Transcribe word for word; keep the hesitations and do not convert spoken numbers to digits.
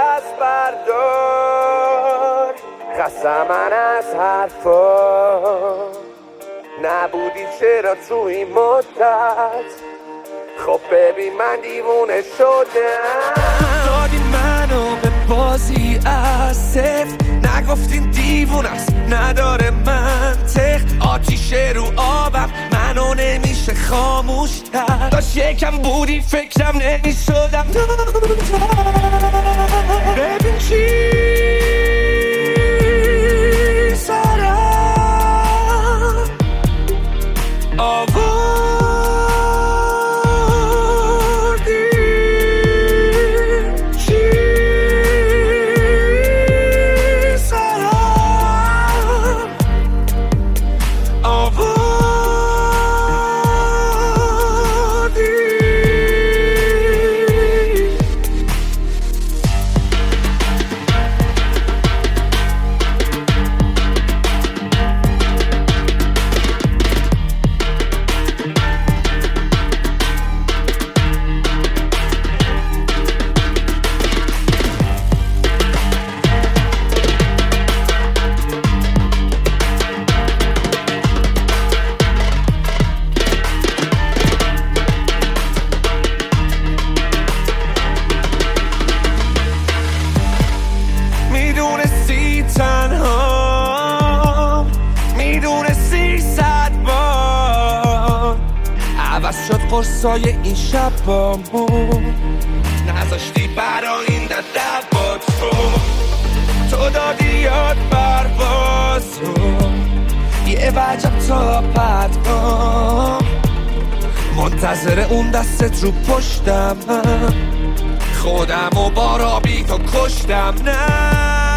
دست بردار، خسته من از حرفا، نبودی چرا تو این مدت؟ خب ببین من دیوونه شدم. دادی منو به بازی از صفر، نگفتین دیوونه است نداره منطق، آتیش رو آبم منو نمیشه خاموش کرد، داشت یکم بودی فکرم نمیشدم. ببین چی سرم آوردی، چی سرم آوردی. میدونستی تنها، میدونستی صد بار عوض شد قرصای این شبامون، نذاشتی برا این دبات رو، تو دادی یاد بروازو، یه وجب تا پدگام، منتظر اون دستت رو پشتم، خودم و بارا بی تو کشتم. نه